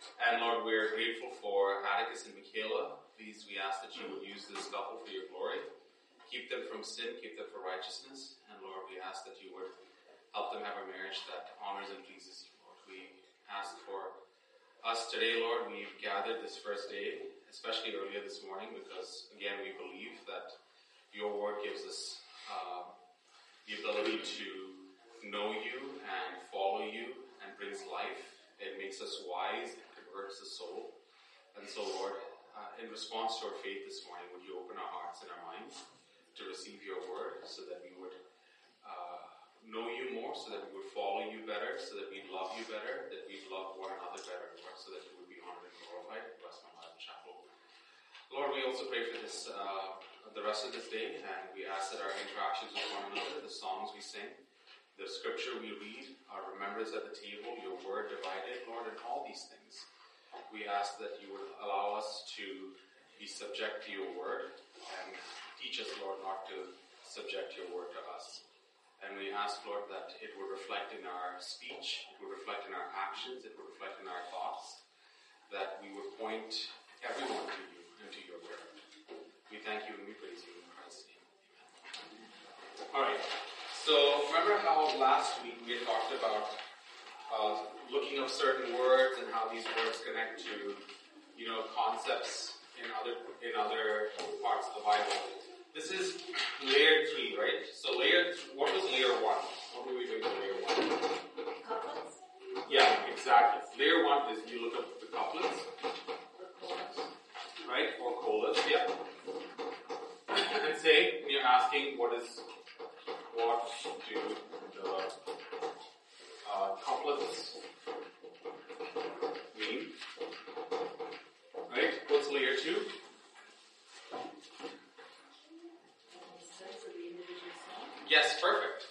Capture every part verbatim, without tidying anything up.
And Lord, we're grateful for Atticus and Michaela. Please, we ask that you would use this couple for your glory. Keep them from sin, keep them for righteousness. And Lord, we ask that you would help them have a marriage that honors and pleases you, Lord. We ask for us today, Lord. We've gathered this first day, especially earlier this morning, because, again, we believe that your word gives us uh, the ability to know you and follow you and brings life. It makes us wise, it converts the soul. And so, Lord, uh, in response to our faith this morning, would you open our hearts and our minds to receive your word so that we would uh, know you more, so that we would follow you better, so that we'd love you better, that we'd love one another better, Lord, so that you would be honored and glorified. Bless my Bible chapel. Lord, we also pray for this, uh, the rest of this day, and we ask that our interactions with one another, the songs we sing, the scripture we read, our remembrance at the table, your word divided, Lord, and all these things. We ask that you would allow us to be subject to your word and teach us, Lord, not to subject your word to us. And we ask, Lord, that it would reflect in our speech, it would reflect in our actions, it would reflect in our thoughts, that we would point everyone to you and to your word. We thank you and we praise you in Christ's name. Amen. All right. So remember how last week we had talked about uh, looking up certain words and how these words connect to, you know, concepts in other in other parts of the Bible. This is layer three, right? So layer, what was layer one? What were we doing for layer one? Couplets? Yeah, exactly. Layer one is you look up the couplets, right? Or colas, yeah. And say, you're asking what is, what do the uh, couplets mean? Right? What's layer two? Yes, perfect.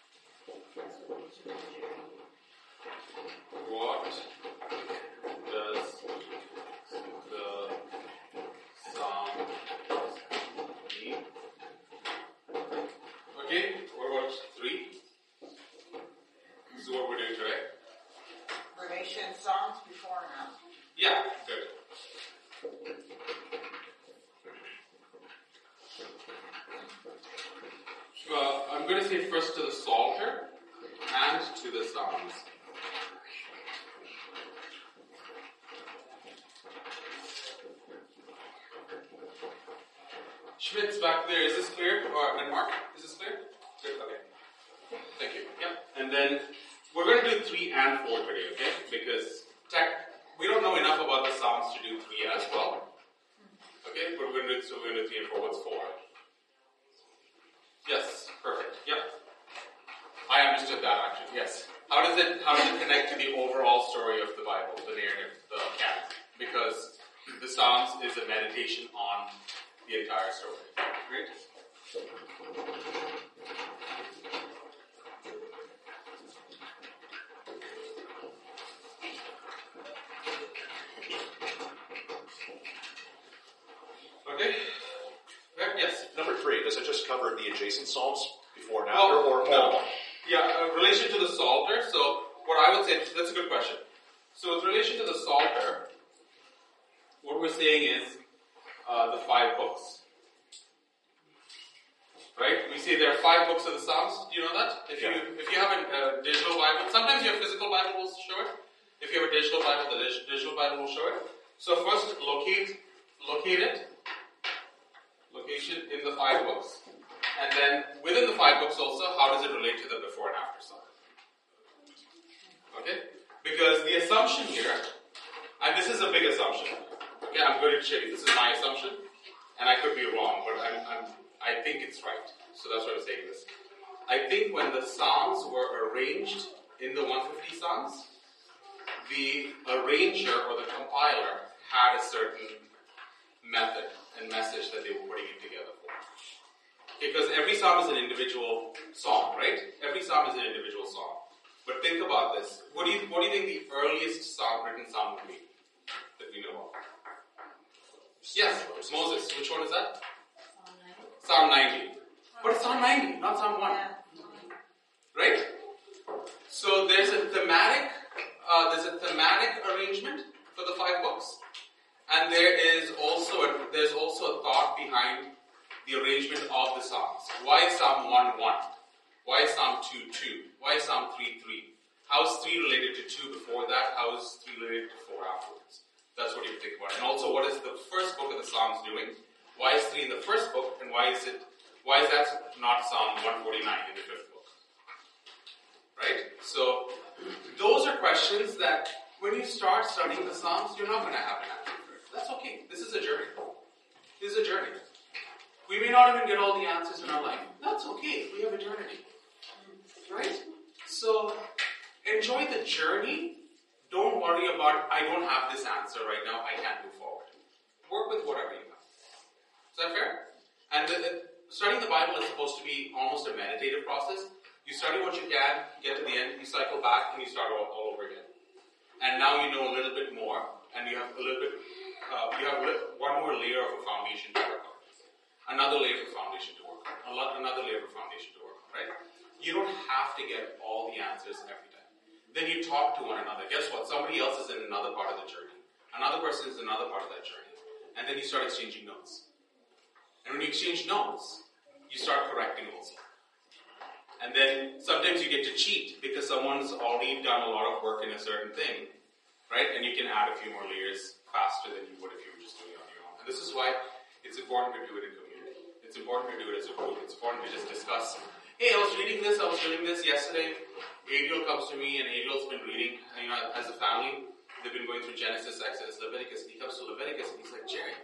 What does the psalm mean? Okay, what about three? This is what we're doing today. Relation songs before and after. Yeah, good. Uh, I'm going to say first to the Psalter and to the Psalms. Schmidt's back there. Is this clear? Or, and Mark, is this clear? Good, okay. Thank you. Yep. And then we're going to do three and four today, okay? Because tech, we don't know enough about the Psalms to do three as well. Okay? But we're going to do, so we're going to do three and four. What's four? Yes, perfect. Yep. I understood that actually. Yes. How does it how does it connect to the overall story of the Bible, the narrative, the canon? Because the Psalms is a meditation on the entire story. Right? Okay. Yes. Number three, does it just cover the adjacent psalms before and Well, after, or no. all one? Yeah, uh, relation to the Psalter. So, what I would say, that's a good question. So, with relation to the Psalter, what we're saying is uh, the five books. Right? We say there are five books of the Psalms. Do you know that? If you Yeah. if you have a uh, digital Bible, sometimes your physical Bible will show it. If you have a digital Bible, the dig- digital Bible will show it. So, first, locate locate it. Location in the five books. And then within the five books also, how does it relate to the before and after psalm? Okay? Because the assumption here, and this is a big assumption. Okay, I'm going to show you. This is my assumption, and I could be wrong, but I'm, I'm, I think it's right. So that's why I'm saying this. I think when the psalms were arranged in the one hundred fifty psalms, the arranger or the compiler had a certain method and message that they were putting it together for. Because every psalm is an individual song, right? Every psalm is an individual song. But think about this. What do you what do you think the earliest psalm, written psalm would be that we know of? Yes, Moses. Which one is that? Psalm ninety. But it's Psalm ninety, not Psalm one. Right? So there's a thematic, uh, there's a thematic arrangement for the five And there is also a, there's also a thought behind the arrangement of the Psalms. Why is Psalm one one? Why is Psalm two two? Why is Psalm three three? How is three related to two before that? How is three related to four afterwards? That's what you think about. And also, what is the first book of the Psalms doing? Why is three in the first book, and why is it? Why is that not Psalm one forty-nine in the fifth book? Right? So, those are questions that when you start studying the Psalms, you're not going to have an answer for it. That's okay. This is a journey. This is a journey. We may not even get all the answers in our life. That's okay. We have eternity. Right? So, enjoy the journey. Don't worry about, I don't have this answer right now. I can't move forward. Work with whatever you have. Is that fair? And the, the, studying the Bible is supposed to be almost a meditative process. You study what you can, get to the end, you cycle back, and you start all, all over again. And now you know a little bit more, and you have a little bit, uh, you have one more layer of a foundation to work on. Another layer of foundation to work on. Another layer of foundation to work on, right? You don't have to get all the answers every time. Then you talk to one another. Guess what? Somebody else is in another part of the journey. Another person is in another part of that journey. And then you start exchanging notes. And when you exchange notes, you start correcting also. And then sometimes you get to cheat because someone's already done a lot of work in a certain thing, right? And you can add a few more layers faster than you would if you were just doing it on your own. And this is why it's important to do it in community. It's important to do it as a group. It's important to just discuss. Hey, I was reading this, I was reading this yesterday. Adriel comes to me, and Adriel's been reading, you know, as a family, they've been going through Genesis, Exodus, Leviticus, and he comes to Leviticus, and he's like, Jerry,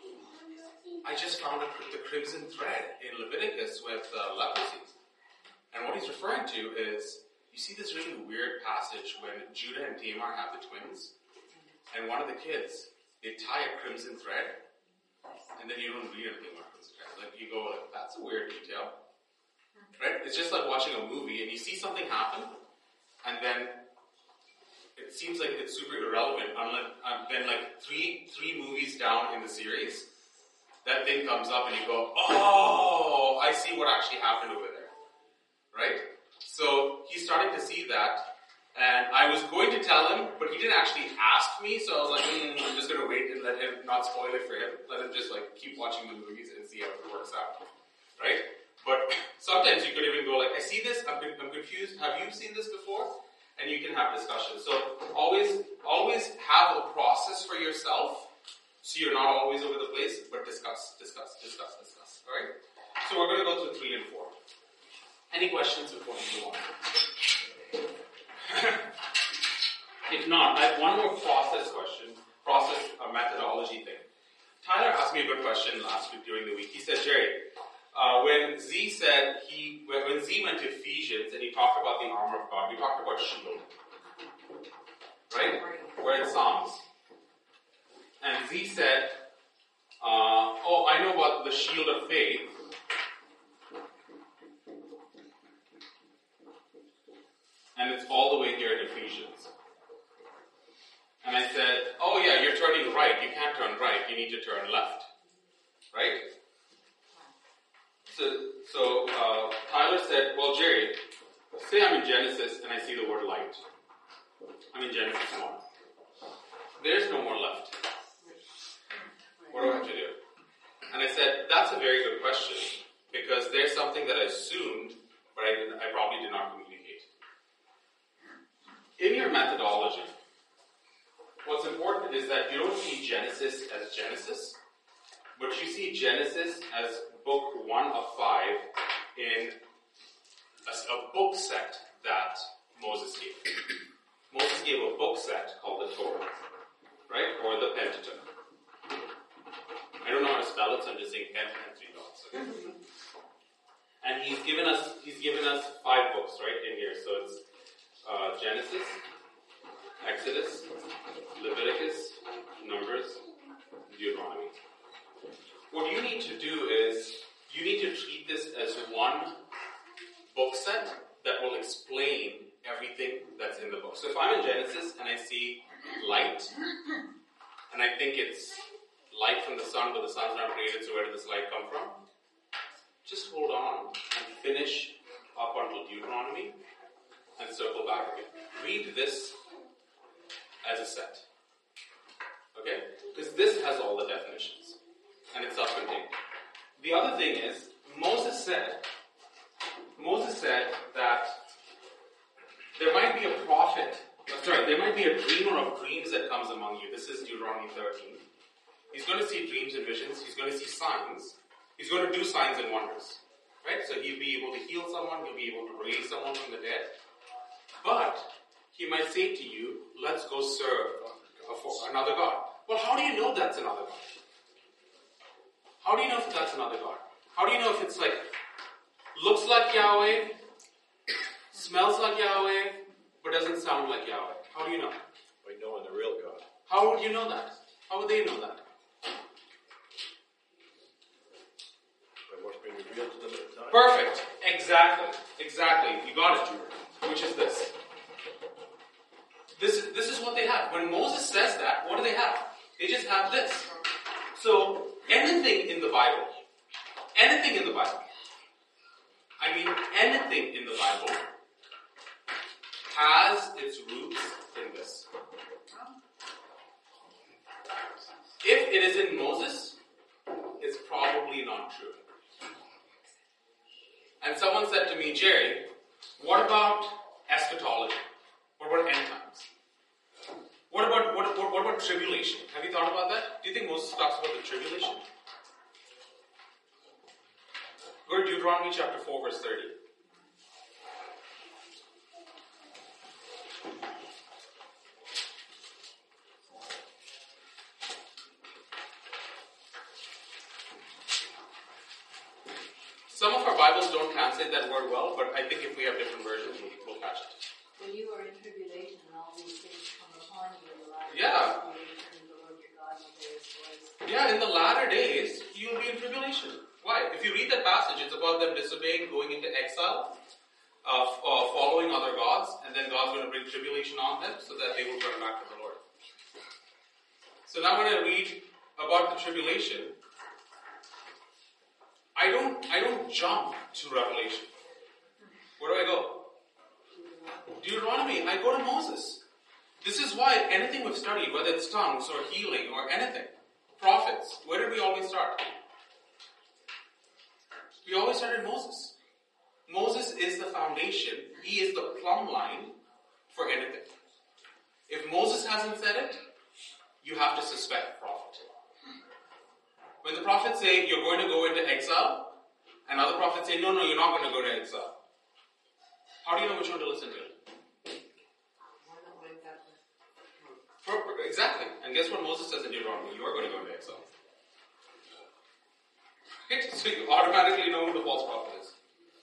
I just found a, the crimson thread in Leviticus with uh, leprosy. And what he's referring to is, you see this really weird passage when Judah and Tamar have the twins, and one of the kids, they tie a crimson thread, and then you don't read anything about crimson thread. Like, you go, like, that's a weird detail. Right? It's just like watching a movie, and you see something happen, and then it seems like it's super irrelevant, unless, um, then like three three movies down in the series, that thing comes up, and you go, oh, I see what actually happened over there. Right? So he's starting to see that, and I was going to tell him, but he didn't actually ask me, so I was like, mm, I'm just going to wait and let him not spoil it for him. Let him just like keep watching the movies and see how it works out. Right? But sometimes you could even go like, I see this, I'm, I'm confused, have you seen this before? And you can have discussions. So always, always have a process for yourself, so you're not always over the place, but discuss, discuss, discuss, discuss. Alright? So we're going to go through three and four. Any questions before we move on? If not, I have one more process question, process or methodology thing. Tyler asked me a good question last week during the week. He said, Jerry, uh, when Z said he, when Z went to Ephesians and he talked about the armor of God, we talked about shield, right? We're in Psalms, and Z said, uh, "Oh, I know about the shield of faith." And it's all the way here in Ephesians. And I said, oh yeah, you're turning right. You can't turn right. You need to turn left. Right? So, so uh, Tyler said, well, Jerry, say I'm in Genesis and I see the word light. I'm in Genesis one. There's no more left. What do I have to do? And I said, that's a very good question, because there's something that I assumed, but I, didn't, I probably did not communicate. In your methodology, what's important is that you don't see Genesis as Genesis, but you see Genesis as book one of five in a, a book set that Moses gave. Moses gave a book set called the Torah, right? Or the Pentateuch. I don't know how to spell it, so I'm just saying Pent and three dots. Okay? And he's given us he's given us five books, right, in here. So it's uh, Genesis, Exodus, Leviticus, Numbers, Deuteronomy. What you need to do is you need to treat this as one book set that will explain everything that's in the book. So if I'm in Genesis and I see light, and I think it's light from the sun, but the sun's not created, so where did this light come from? Just hold on and finish up until Deuteronomy and circle back again. Read this as a set. Okay? Because because this has all the definitions. And it's self-contained. The other thing is, Moses said, Moses said that there might be a prophet, sorry, there might be a dreamer of dreams that comes among you. This is Deuteronomy thirteen. He's going to see dreams and visions. He's going to see signs. He's going to do signs and wonders. Right? So he'll be able to heal someone. He'll be able to raise someone from the dead. But he might say to you, let's go serve another God. Well, how do you know that's another God? How do you know if that's another God? How do you know if it's like, looks like Yahweh, smells like Yahweh, but doesn't sound like Yahweh? How do you know? By knowing the real God. How would you know that? How would they know that? By what's being revealed to them at the time. Perfect. Exactly. Exactly. You got it. Which is this. This, this is what they have. When Moses says that, what do they have? They just have this. So, anything in the Bible, anything in the Bible, I mean anything in the Bible, has its roots in this. If it is in Moses, it's probably not true. And someone said to me, Jerry, what about eschatology? What about end times? What about what, what, what about tribulation? Have you thought about that? Do you think Moses talks about the tribulation? Go to Deuteronomy chapter four, verse thirty. Some of our Bibles don't translate that word well, but I think if we have different versions, we'll, we'll catch it. When you are in tribulation and all these things come upon you in the latter Yeah. days, and the Lord your God will hear his voice. Yeah, in the latter days, you'll be in tribulation. Why? If you read that passage, it's about them disobeying, going into exile, uh, f- uh, following other gods, and then God's going to bring tribulation on them so that they will turn back to the Lord. So now when I read about the tribulation, I don't, I don't jump to Revelation. Where do I go? Deuteronomy. I go to Moses. This is why anything we've studied, whether it's tongues or healing or anything, prophets, where did we always start? We always start in Moses. Moses is the foundation. He is the plumb line for anything. If Moses hasn't said it, you have to suspect the prophet. When the prophets say you're going to go into exile, and other prophets say, no, no, you're not going to go to exile. How do you know which one to listen to? For, for, exactly. And guess what Moses says in Deuteronomy? You are going to go into exile. Right? So you automatically know who the false prophet is.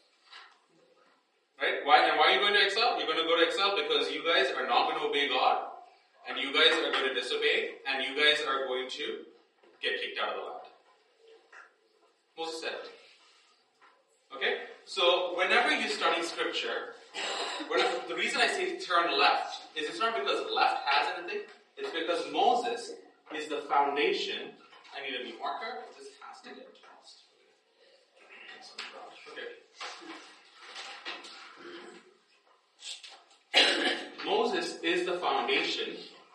Right? Why? And why are you going to exile? You're going to go to exile because you guys are not going to obey God, and you guys are going to disobey, and you guys are going to get kicked out of the land. Moses said it. Okay? So, whenever you study scripture, whenever, the reason I say turn left is it's not because left has anything, it's because Moses is the foundation. I need a new marker. This has to get tossed. Okay. Moses is the foundation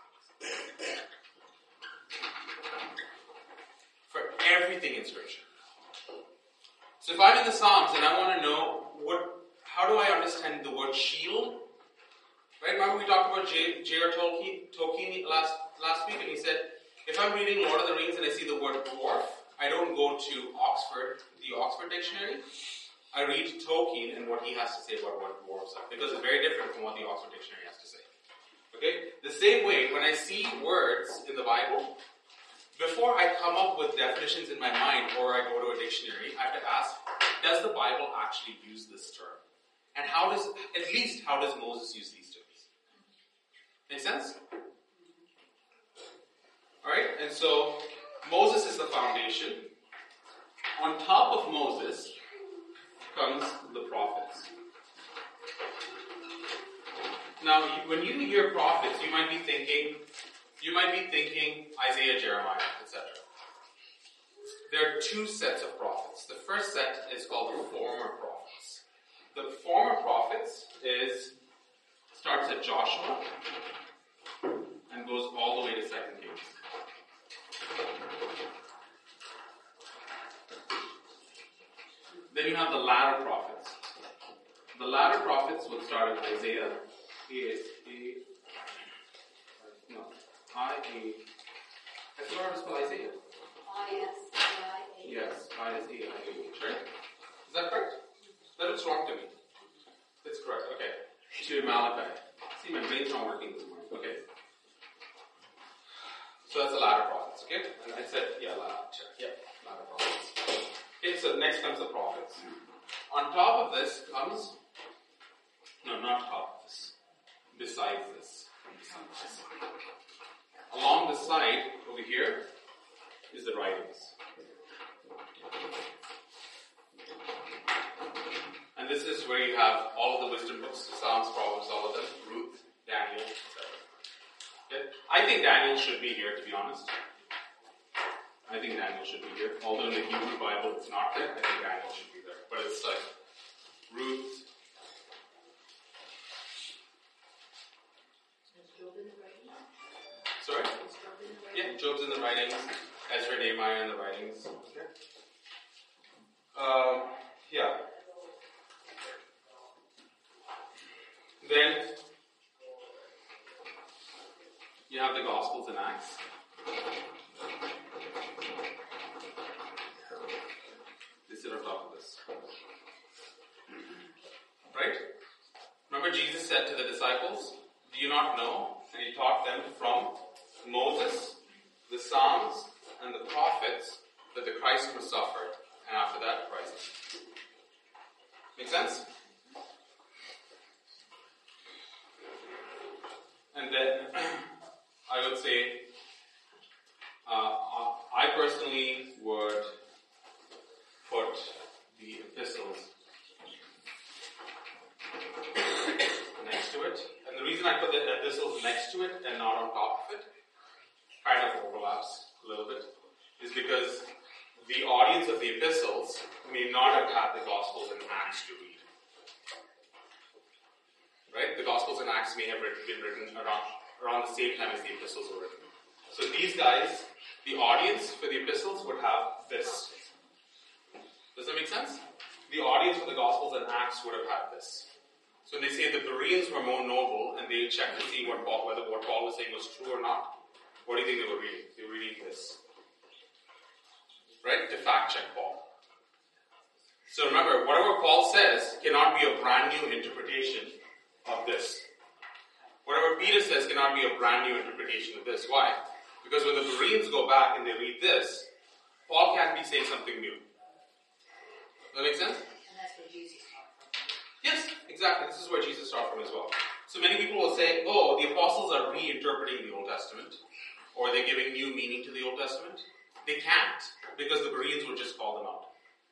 for everything in scripture. So if I'm in the Psalms and I want to know what, how do I understand the word shield? Right? Remember we talked about J R Tolkien, Tolkien last, last week, and he said, if I'm reading Lord of the Rings and I see the word dwarf, I don't go to Oxford, the Oxford Dictionary. I read Tolkien and what he has to say about what dwarves are, because it's very different from what the Oxford Dictionary has to say. Okay? The same way, when I see words in the Bible, before I come up with definitions in my mind or I go to a dictionary, I have to ask, does the Bible actually use this term? And how does, at least, how does Moses use these terms? Make sense? Alright, and so Moses is the foundation. On top of Moses comes the prophets. Now, when you hear prophets, you might be thinking, you might be thinking Isaiah, Jeremiah, et cetera. There are two sets of prophets. The first set is called the former prophets. The former prophets is starts at Joshua and goes all the way to Second Kings. Then you have the latter prophets. The latter prophets will start with Isaiah. A S A. No. I A. I forgot how to spell Isaiah. I S I A. Yes. I S A I A H, right? Is that correct? That looks wrong to me. That's correct. Okay. To Malachi. See, my brain's not working this morning. Okay. So that's the latter prophets, okay? And I said, yeah, latter, yeah, latter prophets. Okay, so next comes the prophets. On top of this comes, no, not top of this, besides this. Besides this. Along the side, over here, is the writings. And this is where you have all of the wisdom books, Psalms, Proverbs, all of them, Ruth, Daniel, et cetera. Okay? I think Daniel should be here, to be honest. I think Daniel should be here. Although in the Hebrew Bible it's not there, I think Daniel should be there. But it's like Ruth. Is Job in the writings? Sorry? Is Job in the writings? Yeah, Job's in the writings. Ezra, Nehemiah in the writings. Okay. Um, yeah. Then you have the Gospels and Acts. They sit on top of this. Right? Remember Jesus said to the disciples, do you not know? And he taught them from Moses, the Psalms, and the prophets that the Christ must suffer, and after that, Christ. Make sense? And then I would say, uh, I personally would put the epistles next to it. And the reason I put the epistles next to it and not on top of it, kind of overlaps a little bit, is because the audience of the epistles may not have had the Gospels and Acts to read. Right? The Gospels and Acts may have been written around, around the same time as the epistles were written. So these guys, the audience for the epistles would have this. Does that make sense? The audience for the Gospels and Acts would have had this. So when they say the Bereans were more noble and they checked to see what Paul, whether what Paul was saying was true or not, what do you think they were reading? They were reading this. Right? To fact check Paul. So remember, whatever Paul says cannot be a brand new interpretation of this. Whatever Peter says cannot be a brand new interpretation of this. Why? Because when the Bereans go back and they read this, Paul can't be saying something new. Does that make sense? And that's where Jesus taught from. Yes, exactly. This is where Jesus taught from as well. So many people will say, oh, the apostles are reinterpreting the Old Testament, or they're giving new meaning to the Old Testament. They can't, because the Bereans would just call them out.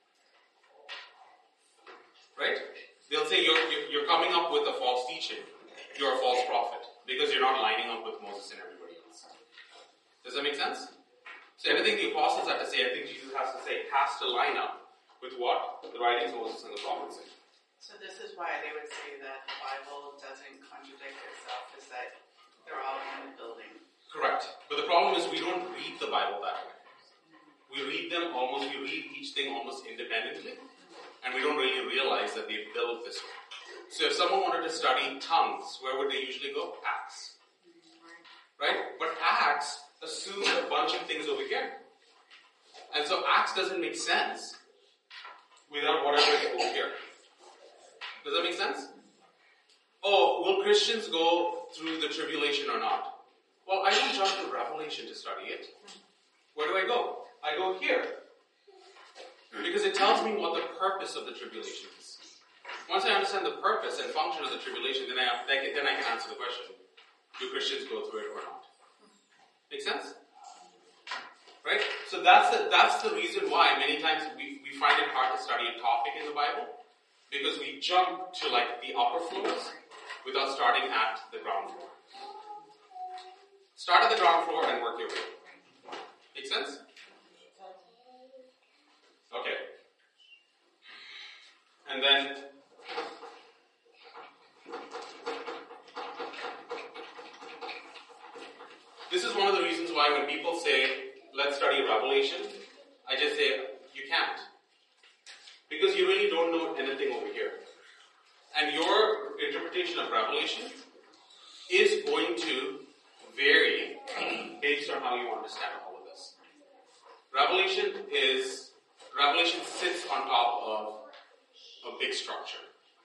Right? They'll say you're, you're coming up with a false teaching. You're a false prophet. Because you're not lining up with Moses and everybody else. Does that make sense? So everything the apostles have to say, everything Jesus has to say, has to line up with what the writings of Moses and the prophets say. So this is why they would say that the Bible doesn't contradict itself, is that they're all kind of building. Correct. But the problem is we don't read the Bible that way. We read them almost, we read each thing almost independently. And we don't really realize that they build this way. So if someone wanted to study tongues, where would they usually go? Acts. Right? But Acts assumes a bunch of things over here. And so Acts doesn't make sense without whatever is over here. Does that make sense? Oh, will Christians go through the tribulation or not? Well, I don't jump to Revelation to study it. Where do I go? I go here. Because it tells me what the purpose of the tribulation is. Once I understand the purpose and function of the tribulation, then I, have, then I can answer the question, do Christians go through it or not? Make sense? Right? So that's the, that's the reason why many times we, we find it hard to study a topic in the Bible, because we jump to like the upper floors without starting at the ground floor. Start at the ground floor and work your way. Make sense? Okay. And then this is one of the reasons why when people say, let's study Revelation, I just say, you can't. Because you really don't know anything over here. And your interpretation of Revelation is going to vary based on how you understand all of this. Revelation is, Revelation sits on top of a big structure.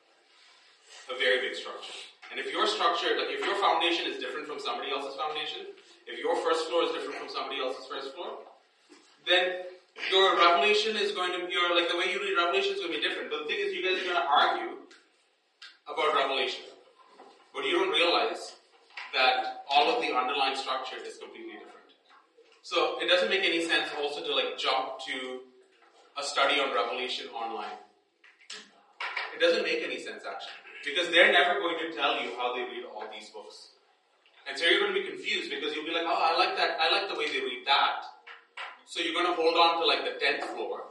A very big structure. And if your structure, like if your foundation is different from somebody else's foundation, if your first floor is different from somebody else's first floor, then your revelation is going to be, your, like the way you read Revelation is going to be different. But the thing is, you guys are going to argue about Revelation. But you don't realize that all of the underlying structure is completely different. So it doesn't make any sense also to like jump to a study on Revelation online. It doesn't make any sense actually. Because they're never going to tell you how they read all these books. And so you're going to be confused because you'll be like, oh, I like that. I like the way they read that. So you're going to hold on to like the tenth floor.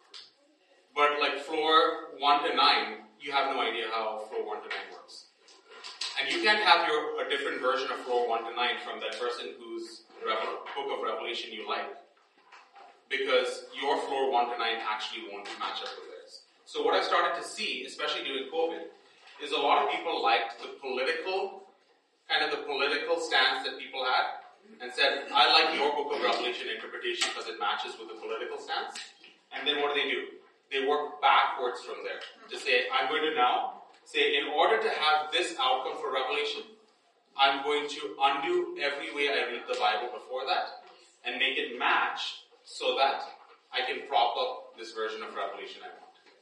But like floor one to nine, you have no idea how floor one to nine works. And you can't have your a different version of floor one to nine from that person whose Revel- book of Revelation you like. Because your floor one to nine actually won't match up with theirs. So what I started to see, especially during COVID, is a lot of people liked the political, kind of the political stance that people had, and said, I like your book of Revelation interpretation because it matches with the political stance. And then what do they do? They work backwards from there to say, I'm going to now say, in order to have this outcome for Revelation, I'm going to undo every way I read the Bible before that and make it match so that I can prop up this version of Revelation I want.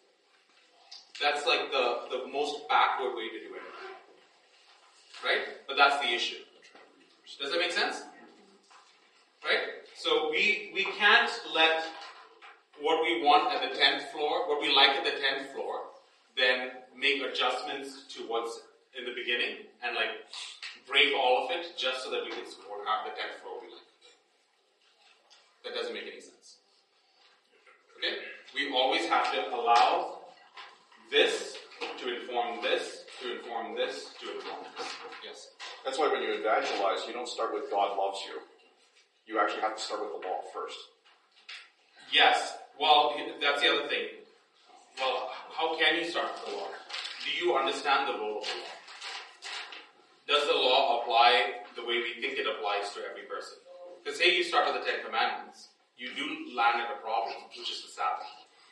That's like the, the most backward way to do it. Right? But that's the issue. Does that make sense? Right? So we we can't let what we want at the tenth floor, what we like at the tenth floor, then make adjustments to what's in the beginning and like break all of it just so that we can support half the tenth floor we like. That doesn't make any sense. Okay? We always have to allow this to inform this, to inform this, to inform this. Yes? That's why when you evangelize, you don't start with God loves you. You actually have to start with the law first. Yes. Well, that's the other thing. Well, how can you start with the law? Do you understand the role of the law? Does the law apply the way we think it applies to every person? Because say you start with the Ten Commandments, you do land at a problem, which is the Sabbath.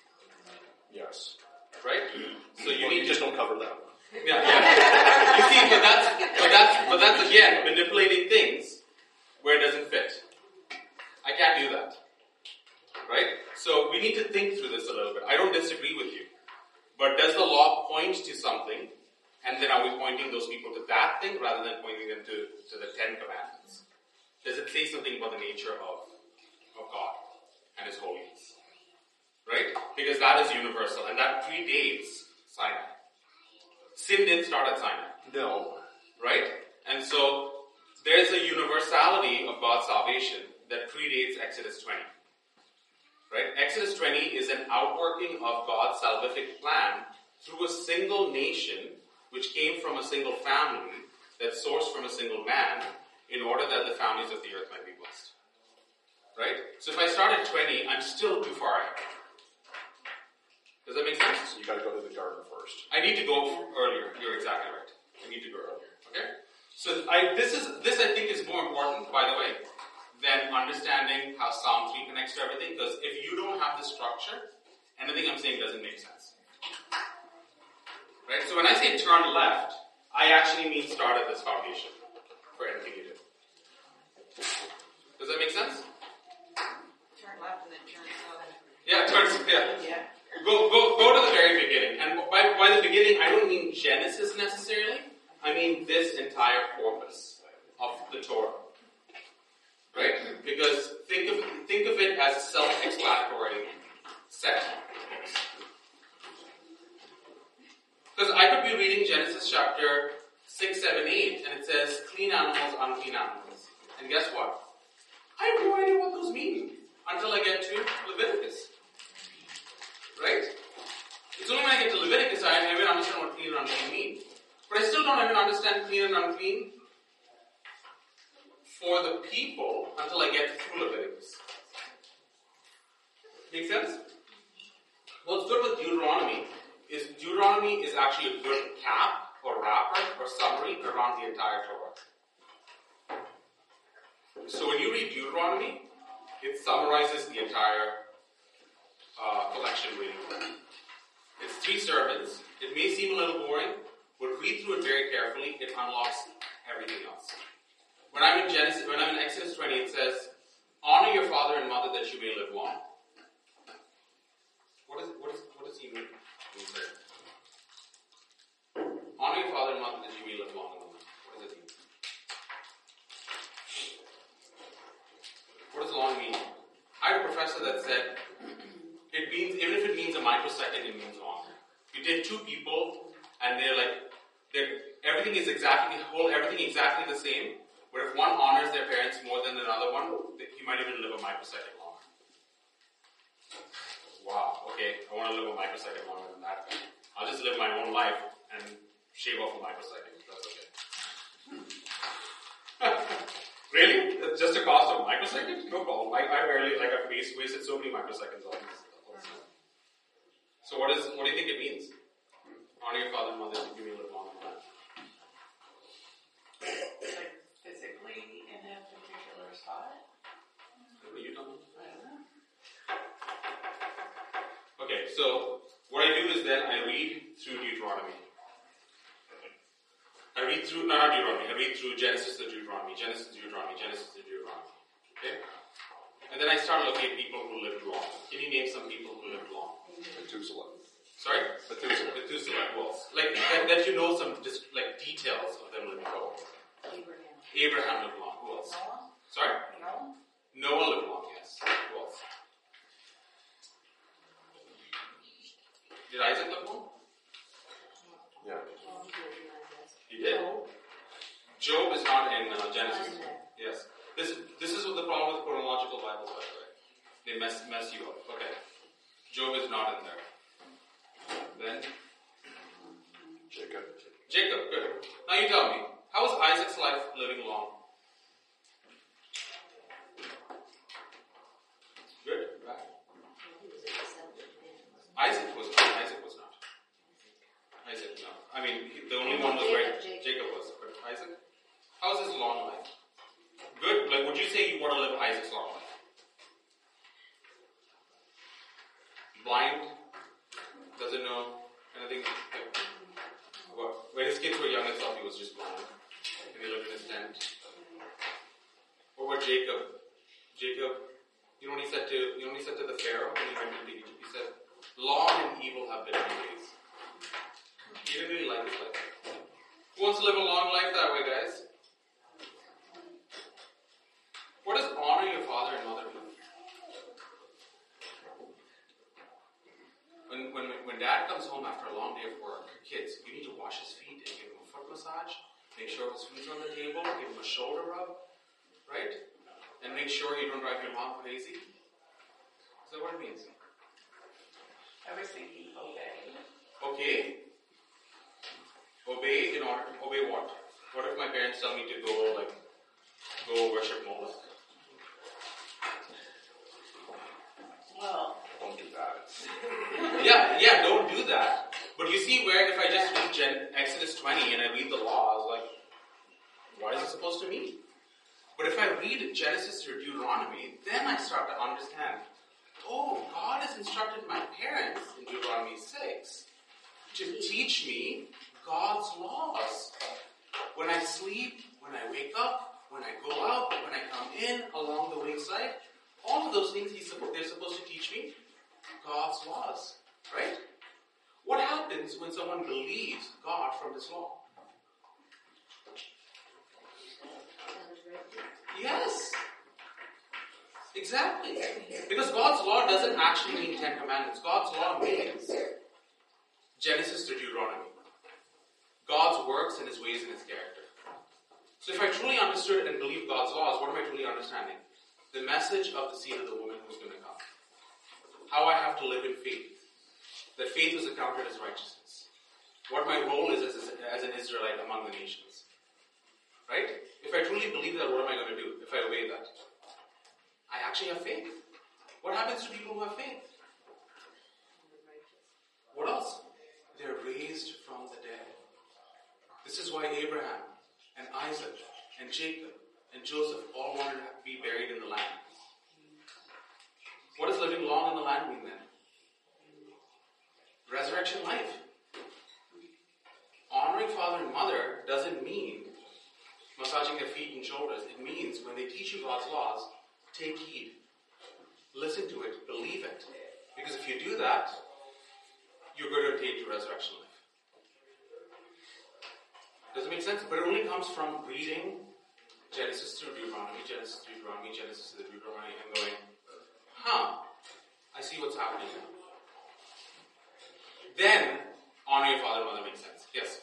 Yes. Right? So you well, need you just don't cover that. Yeah, yeah. You see, but that's, but that's, but that's again, manipulating things where it doesn't fit. I can't do that. Right? So we need to think through this a little bit. I don't disagree with you. But does the law point to something, and then are we pointing those people to that thing rather than pointing them to, to the Ten Commandments? Does it say something about the nature of, of God and His holiness? Right? Because that is universal, and that predates Sinai. Sin didn't start at Sinai. No. Right? And so, there's a universality of God's salvation that predates Exodus twenty. Right? Exodus twenty is an outworking of God's salvific plan through a single nation, which came from a single family, that sourced from a single man, in order that the families of the earth might be blessed. Right? So if I start at twenty, I'm still too far ahead. Does that make sense? So you got to go to the garden first. I need to go earlier. You're exactly right. I need to go earlier. Okay? So I, this is this I think is more important, by the way, than understanding how Psalm three connects to everything. Because if you don't have the structure, anything I'm saying doesn't make sense. Right? So when I say turn left, I actually mean start at this foundation for anything you do. Does that make sense? Turn left and then turn south. Yeah, turn yeah. Yeah. Go, go, go to the very beginning. And by, by the beginning, I don't mean Genesis necessarily. I mean this entire corpus of the Torah. Right? Because think of, think of it as a self-explanatory set of books. Because I could be reading Genesis chapter six, seven, eight, and it says, clean animals, unclean animals. And guess what? I have no idea what those mean until I get to Leviticus. Right? It's only when I get to Leviticus I even understand what clean and unclean mean. But I still don't even understand clean and unclean for the people until I get through Leviticus. Make sense? What's good with Deuteronomy is Deuteronomy is actually a good cap or wrapper or summary around the entire Torah. So when you read Deuteronomy, it summarizes the entire uh, collection really well. It's three sermons. It may seem a little boring, but read through it very carefully. It unlocks everything else. When I'm in Genesis, when I'm in Exodus twenty, it says, "Honor your father and mother that you may live long." What is what is what does he mean? Honor your father and mother that you may live long in the land. What does it mean? What does long mean? I had a professor that said it means, even if it means a microsecond, it means long. You take two people and they're like, they're, everything is exactly whole, everything exactly the same. But if one honors their parents more than another one, he might even live a microsecond longer. Wow, okay, I want to live a microsecond longer than that. I'll just live my own life and shave off a microsecond. That's okay. Really? It's just a cost of a microsecond? No problem. I, I barely, like, I've wasted, wasted so many microseconds on this. So what is, what do you think it means? Honor your father and mother to give you a live long life. Like physically in a particular spot? You don't know? I don't know. Okay, so what I do is then I read through Deuteronomy. I read through, no, not Deuteronomy, I read through Genesis to Deuteronomy, Genesis to Deuteronomy, Genesis to Deuteronomy. Okay? And then I start looking at people who lived long. Can you name some people who lived long? Methuselah. Sorry? Methuselah. Methuselah. Well, like that, that you know some dis- like details of them living long. Abraham. Abraham lived long. Who else? Noah? Sorry? Noah? Noah lived long, yes. Who else? Did Isaac live long? Yeah. Oh, he did, I guess. He did. Job. Job is not in uh, Genesis. Not in there. Yes. This this is what the problem with chronological Bibles, by the way. They mess mess you up. Okay. Job is not in there. Then Jacob. Jacob, good. Now you tell me, how was Isaac's life living long? Good? Bad? He was a descendant man, wasn't he? Isaac was not. Isaac was not. Isaac, no. I mean, he, the only one was right. Jacob, Jacob was. But Isaac? How's his long life? Good? Like, would you say you want to live Isaac's long life? Blind? Doesn't know anything. Like, what? When his kids were young, I thought he was just blind. And he lived in his tent. Or what Jacob? Jacob, you know what he said to you know what he said to the Pharaoh when he went into Egypt? He said, "Long and evil have been my days." He didn't really like his life. Who wants to live a long life that way, guys? What does honor your father and mother mean? When, when, when dad comes home after a long day of work, kids, you need to wash his feet and give him a foot massage, make sure his feet's on the table, give him a shoulder rub, right? And make sure you don't drive your mom crazy. Is that what it means? I was thinking obey. Okay. Obey in order to obey what? What if my parents tell me to go like go worship Moloch? Well, Don't do that. Yeah, yeah, don't do that. But you see where if I just read Gen- Exodus twenty and I read the law, I was like, what is it supposed to mean? But if I read Genesis or Deuteronomy, then I start to understand, oh, God has instructed my parents in Deuteronomy six to teach me God's laws. When I sleep, when I wake up, when I go out, when I come in, along the wayside, all of those things he's, they're supposed to teach me God's laws, right? What happens when someone believes God from His law? Yes. Exactly. Because God's law doesn't actually mean Ten Commandments. God's law means Genesis to Deuteronomy. God's works and His ways and His character. So if I truly understood and believed God's laws, what am I truly understanding? The message of the seed of the woman who's going to come. How I have to live in faith. That faith is accounted as righteousness. What my role is as, as an Israelite among the nations. Right? If I truly believe that, what am I going to do if I obey that? I actually have faith. What happens to people who have faith? why Abraham and Isaac and Jacob and Joseph all wanted to be buried in the land. What does living long in the land mean then? Resurrection life. Honoring father and mother doesn't mean massaging their feet and shoulders. It means when they teach you God's laws, take heed. Listen to it. Believe it. Because if you do that, you're going to attain to resurrection life. Does it make sense? But it only comes from reading Genesis through Deuteronomy, Genesis through Deuteronomy, Genesis through Deuteronomy, and going, huh, I see what's happening now. Then, honor your father and mother makes sense. Yes?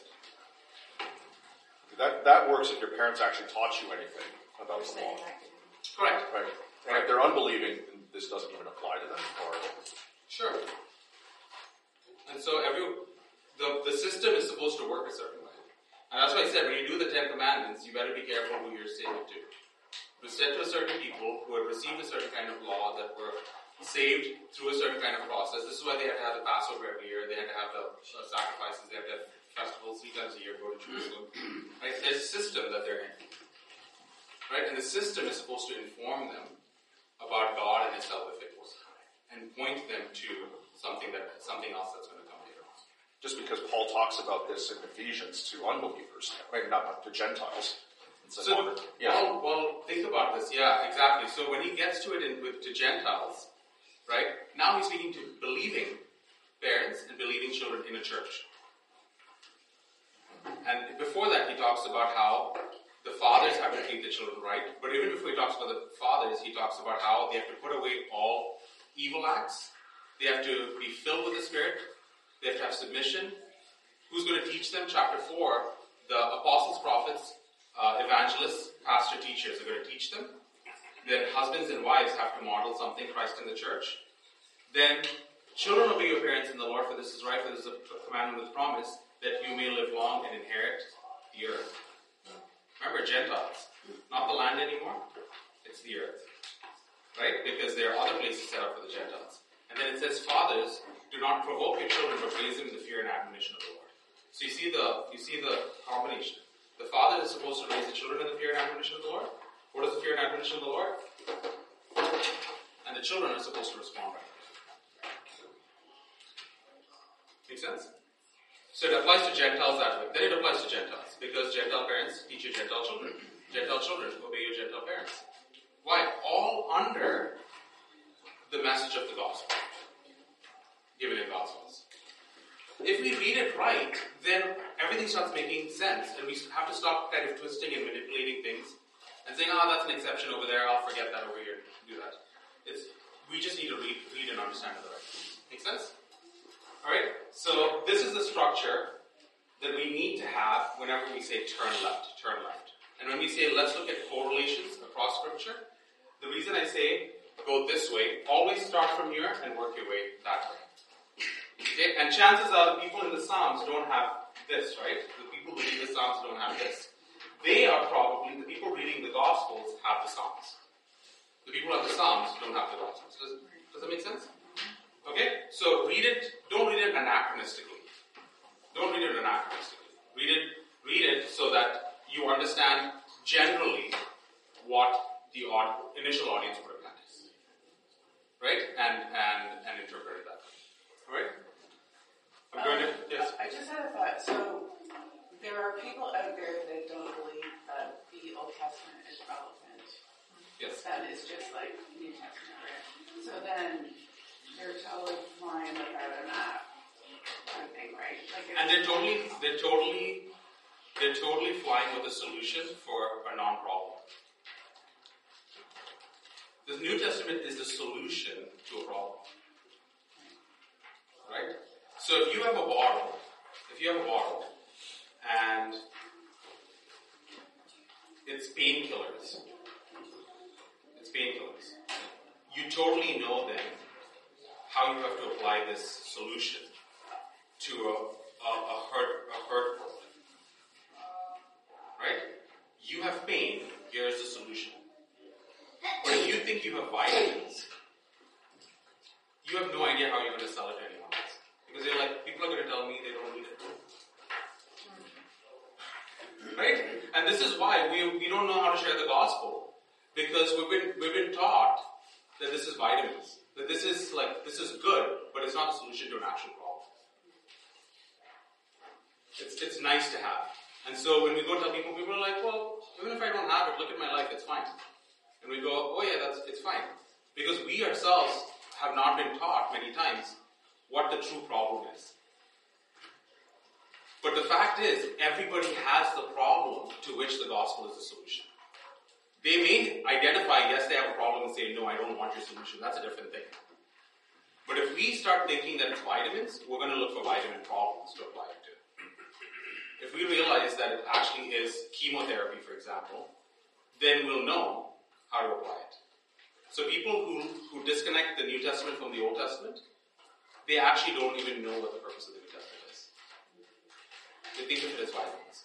That that works if your parents actually taught you anything about the law. Correct. Right. And if they're unbelieving, then this doesn't even apply to them. Or Sure. And so every the, the system is supposed to work a certain way. And that's why I said, when you do the Ten Commandments, you better be careful who you're saying it to. It was said to a certain people who had received a certain kind of law that were saved through a certain kind of process. This is why they had to have the Passover every year. They had to have the uh, sacrifices. They had to have festivals three times a year, go to Jerusalem. Right? There's a system that they're in. Right? And the system is supposed to inform them about God and His salvific work and point them to something that something else that's going to come later on. just because Paul talks about this in Ephesians to unbelievers, maybe not, not to Gentiles. So, So, yeah. well, well, think about this. Yeah, exactly. So when he gets to it in, with to Gentiles, right? Now he's speaking to believing parents and believing children in a church. And before that, he talks about how the fathers have to treat the children right. But even before he talks about the fathers, he talks about how they have to put away all evil acts. They have to be filled with the Spirit. They have to have submission. Who's going to teach them? Chapter four, the apostles, prophets, uh, evangelists, pastor, teachers are going to teach them. Then husbands and wives have to model something, Christ in the church. Then children, obey your parents in the Lord, for this is right, for this is a commandment with promise, that you may live long and inherit the earth. Remember, Gentiles, not the land anymore, it's the earth. Right? Because there are other places set up for the Gentiles. And then it says, fathers, do not provoke your children, but raise them in the fear and admonition of the Lord. So you see the you see the combination. The father is supposed to raise the children in the fear and admonition of the Lord. What is the fear and admonition of the Lord? And the children are supposed to respond right. Make sense? So it applies to Gentiles that way. Then it applies to Gentiles. Because Gentile parents teach your Gentile children. Gentile children obey your Gentile parents. Why? All under the message of the gospel. Given in God's laws. If we read it right, then everything starts making sense. And we have to stop kind of twisting and manipulating things. And saying, ah, oh, that's an exception over there, I'll forget that over here. Do that. It's we just need to read, read and understand it right. Make sense? Alright? So this is the structure that we need to have whenever we say turn left, turn left. And when we say let's look at correlations across scripture, the reason I say go this way, always start from here and work your way that way. Okay? And chances are the people in the Psalms don't have this, right? The people who read the Psalms don't have this. They are probably, the people reading the Gospels have the Psalms. The people who have the Psalms don't have the Gospels. Does, does that make sense? Okay? So read it, don't read it anachronistically. Don't read it anachronistically. Read it, read it so that you understand generally what the aud- initial audience would have meant. Right? And, and, and interpret it that way. Alright? I'm going to, yes? I just had a thought. So, there are people out there that don't believe that the Old Testament is relevant. Yes. That is just like New Testament, right? So then, they're totally flying without a map kind of thing, right? Like And they're totally, they're totally, they're totally flying with a solution for a non-problem. The New Testament is the solution to a problem. Right? So if you have a bottle, if you have a bottle, and it's painkillers, it's painkillers, you totally know then how you have to apply this solution to a, a, a hurt a hurt world. Right? You have pain, here's the solution. But if you think you have vitamins, you have no idea how you're going to sell it to anyone else. Because you're like, people are going to tell me they don't need it. And this is why we, we don't know how to share the gospel. Because we've been, we've been taught that this is vitamins. That this is like, this is good, but it's not a solution to an actual problem. It's, it's nice to have. And so when we go tell people, people are like, well, even if I don't have it, look at my life, it's fine. And we go, oh yeah, that's, it's fine. Because we ourselves have not been taught many times what the true problem is. But the fact is, everybody has the problem to which the gospel is the solution. They may identify, yes, they have a problem and say, no, I don't want your solution. That's a different thing. But if we start thinking that it's vitamins, we're going to look for vitamin problems to apply it to. If we realize that it actually is chemotherapy, for example, then we'll know how to apply it. So people who, who disconnect the New Testament from the Old Testament, they actually don't even know what the purpose of the New Testament is. They think of it as vitamins.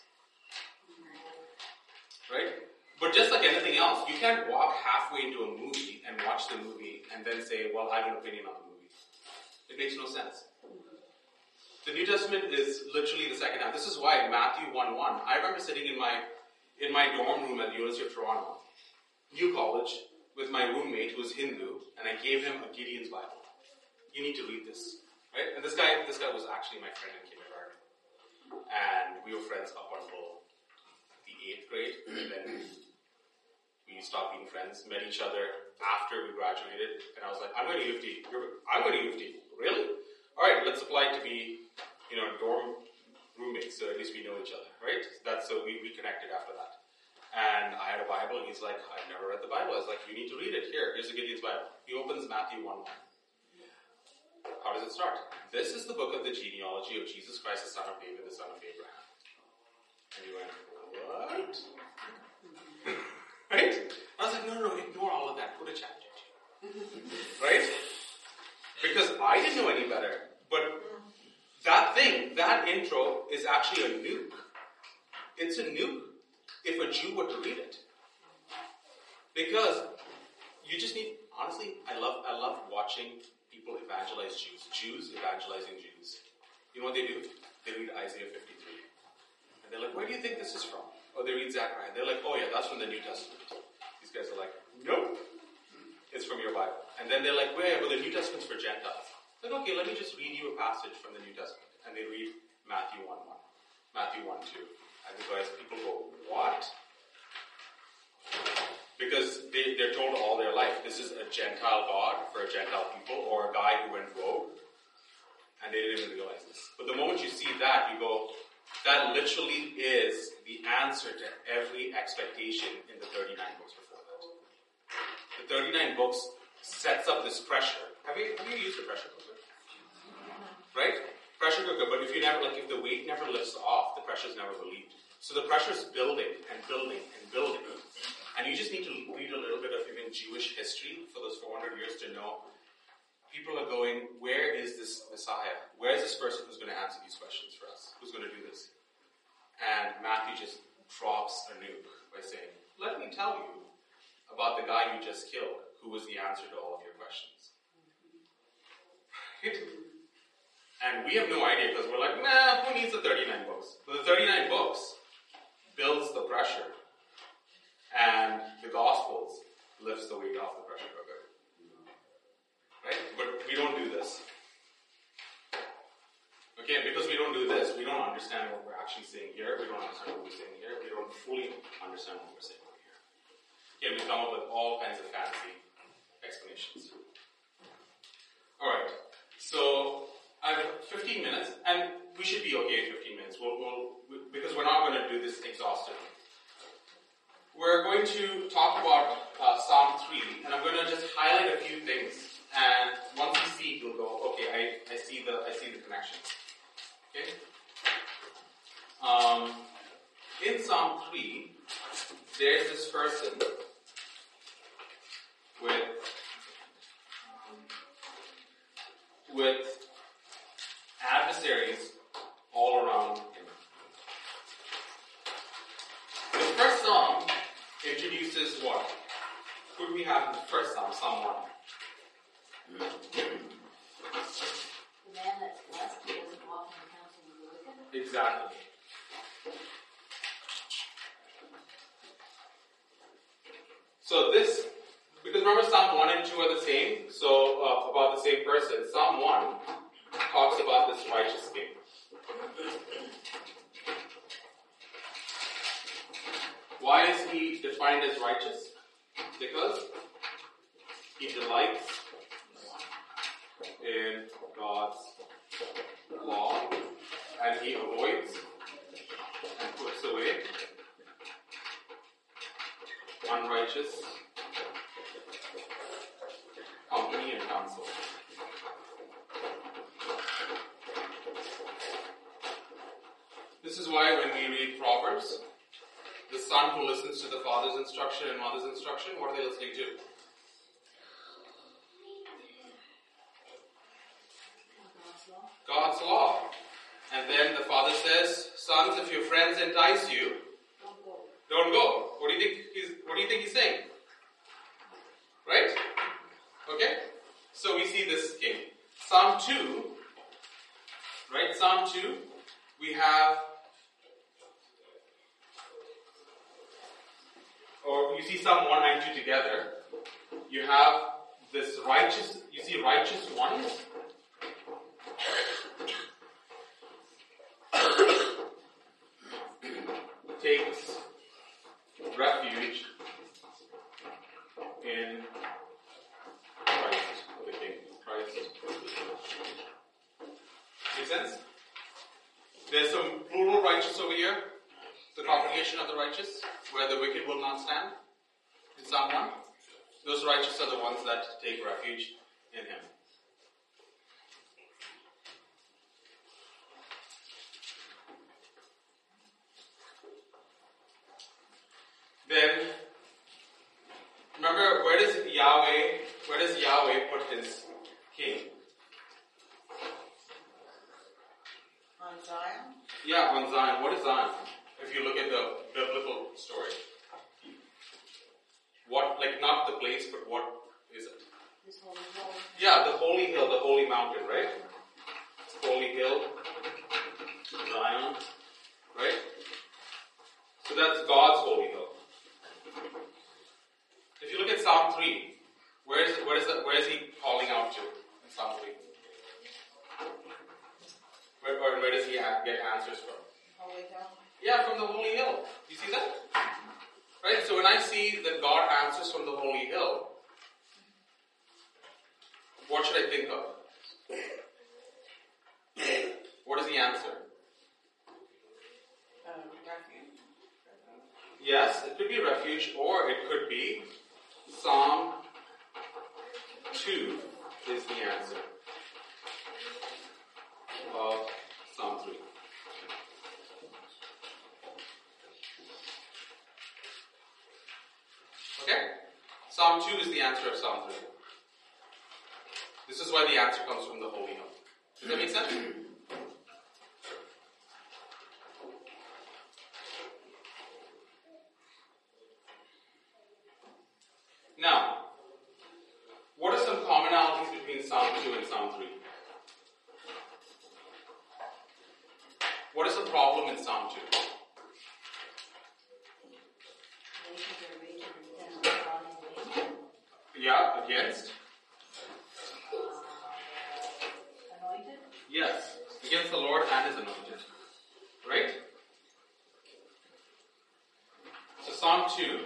Right? But just like anything else, you can't walk halfway into a movie and watch the movie and then say, well, I have an opinion on the movie. It makes no sense. The New Testament is literally the second half. This is why Matthew one one, I remember sitting in my in my dorm room at the University of Toronto, New College, with my roommate who was Hindu, and I gave him a Gideon's Bible. You need to read this. Right? And this guy, this guy was actually my friend in kindergarten. And we were friends up until the eighth grade, and then we stopped being friends, met each other after we graduated, and I was like, I'm going to U of T. You're, I'm going to U of T. Really? Alright, let's apply to be, you know, dorm roommates, so at least we know each other, right? That's so we reconnected after that. And I had a Bible, and he's like, I've never read the Bible. I was like, you need to read it. Here, here's the Gideon's Bible. He opens Matthew one one. How does it start? This is the book of the genealogy of Jesus Christ, the son of David, the son of Abraham. And he went, what? Right? I was like, no, no, no, ignore all of that. Go to ChatGPT. Right? Because I didn't know any better. But that thing, that intro is actually a nuke. It's a nuke if a Jew were to read it. Because you just need, honestly, I love I love watching people evangelize Jews. Jews evangelizing Jews. You know what they do? They read Isaiah fifty-three. And they're like, where do you think this is from? Oh, they read Zechariah. They're like, oh yeah, that's from the New Testament. These guys are like, nope. It's from your Bible. And then they're like, where? Well, the New Testament's for Gentiles. Like, okay, let me just read you a passage from the New Testament. And they read Matthew one one. Matthew one two. And the guys, people go, what? Because they, they're told all their life, this is a Gentile God for a Gentile people, or a guy who went rogue. And they didn't even realize this. But the moment you see that, you go, that literally is the answer to every expectation in the thirty-nine books before that. The thirty-nine books sets up this pressure. Have you, have you used a pressure cooker? Right? Pressure cooker, but if you never, like, if the weight never lifts off, the pressure's never relieved. So the pressure's building and building and building. And you just need to read a little bit of even Jewish history for those four hundred years to know people are going, where is this Messiah? Where is this person who's going to answer these questions for us? Who's going to do this? And Matthew just drops a nuke by saying, let me tell you about the guy you just killed, who was the answer to all of your questions. Right? And we have no idea because we're like, nah, who needs the thirty-nine books? But the thirty-nine books builds the pressure, and the Gospels lifts the weight off the pressure cooker. Right? But we don't do this. Okay, because we don't do this, we don't understand what we're actually saying here. We don't understand what we're saying here. We don't fully understand what we're saying over here. Okay, we come up with all kinds of fancy explanations. Alright, so I have fifteen minutes, and we should be okay in fifteen minutes. We'll, we'll, we, because we're not going to do this exhaustively. We're going to talk about uh, Psalm three, and I'm going to just highlight a few things. And once you see, you'll go, okay, I, I see the I see the connection. Okay. Um, in Psalm three, there's this person with with adversaries all around him. The first psalm introduces what? Who do we have in the first psalm? Psalm one. The man that's blessed, he doesn't walk in the counsel of the wicked. Exactly. Psalm one and two are the same, so uh, about the same person. Psalm one talks about this righteous king. Why is he defined as righteous? Because he delights in God's law, and he avoids and puts away unrighteous company and counsel. This is why when we read Proverbs, the son who listens to the father's instruction and mother's instruction, what are they listening to? God's law. And then the father says, sons, if your friends entice you, don't go. What do you think he's, what do you think he's saying? Right? Okay? So we see this king. Psalm two, right? Psalm two, we have, or you see Psalm one and two together. You have this righteous, you see righteous ones. Takes refuge in Christ, the King. Christ. Make sense? There's some plural righteous over here. The congregation of the righteous, where the wicked will not stand. In Psalm one. Those righteous are the ones that take refuge in Him. Then, remember, where does Yahweh, where does Yahweh put His king? On Zion? Yeah, on Zion. What is Zion? If you look at the biblical story. What, like not the place, but what is it? This holy hill. Yeah, the holy hill, the holy mountain, right? Holy hill, Zion, right? So that's God's holy hill. If you look at Psalm three, where is where is that, where is he calling out to in Psalm three? Where, or where does he have, get answers from? Holy Hill? Yeah, from the holy hill. You see that? Right? So when I see that God answers from the holy hill, what should I think of? What is the answer? Um, refuge. Yes, it could be refuge, or it could be Psalm two is the answer of Psalm three. Okay? Psalm two is the answer of Psalm three. This is why the answer comes from the holy hill. Does that make sense? Now, what are some commonalities between Psalm two and Psalm three? What is the problem in Psalm two? Nations are raging against God and vain. Yeah, against? Uh, anointed. Yes, against the Lord and His anointed. Right? So Psalm two,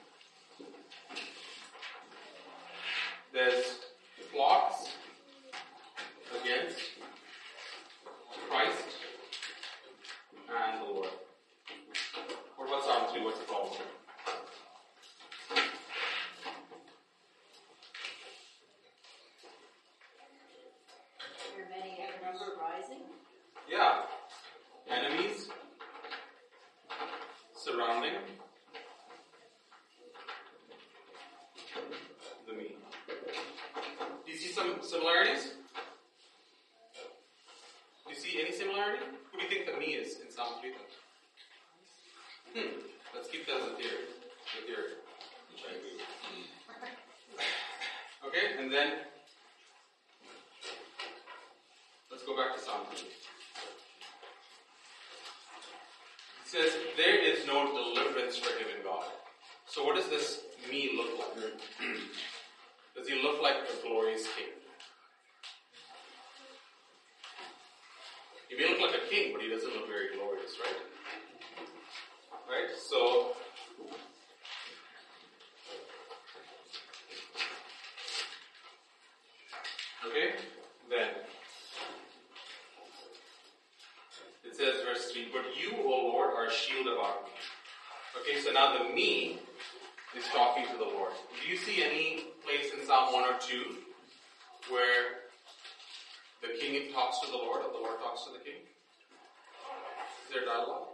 there's flocks against Christ and the Lord. What about Psalm two? What's the problem? There are many enemies rising. Yeah. Enemies surrounding the me. Do you see some similarities? Do you see any similarity? Who do you think the me is in Psalm three? Hmm. Let's keep that as a theory. A theory. Which I agree with. Okay, and then let's go back to Psalm three. It says, there is no deliverance for him in God. So what does this me look like? glorious king. He may look like a king, but he doesn't look very glorious, right? Right? So, okay, then it says, verse three, but you, O Lord, are a shield about me. Okay, so now the me is talking to the Lord. Do you see any place in Psalm one or two where the king talks to the Lord or the Lord talks to the king? Is there dialogue?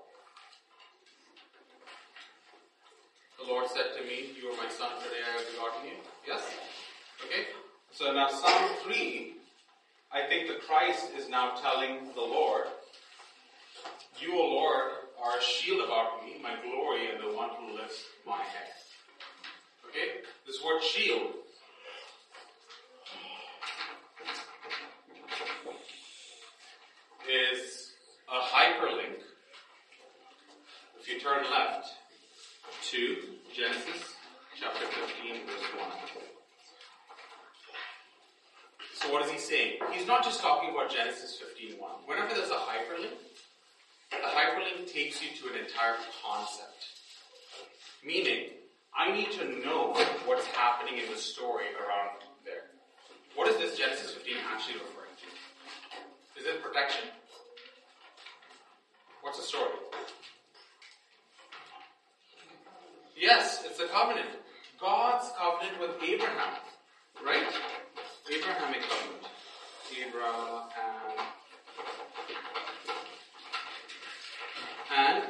The Lord said to me, you are my son, today I have begotten you. Yes? Okay? So now Psalm three, I think the Christ is now telling the Lord, you, O Lord, are a shield about me, my glory, and the one who lifts my head. Okay? This word shield is a hyperlink, if you turn left, to Genesis chapter fifteen, verse one. So what is he saying? He's not just talking about Genesis fifteen one. Whenever there's a hyperlink, the hyperlink takes you to an entire concept. Meaning, I need to know what's happening in the story around there. What is this Genesis fifteen actually referring to? Is it protection? What's the story? Yes, it's a covenant. God's covenant with Abraham. Right? Abrahamic covenant. Abraham. And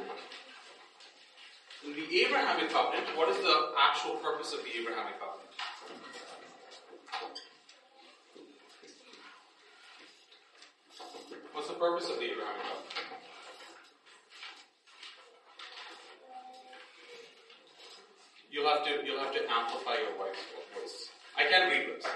in the Abrahamic covenant, what is the actual purpose of the Abrahamic covenant? What's the purpose of the Abrahamic covenant? You'll have to you'll have to amplify your wife's voice. I can read this.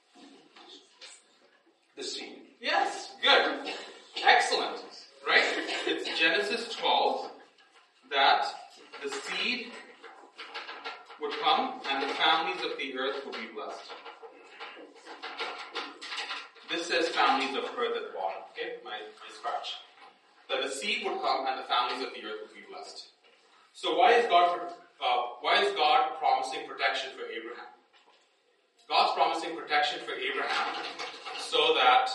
The seed. Yes, good. Excellent. Right? It's Genesis twelve that the seed would come and the families of the earth would be blessed. This says families of earth at the bottom. Okay? My, my scratch. That the seed would come and the families of the earth would be blessed. So why is God uh, why is God promising protection for Abraham? God's promising protection for Abraham so that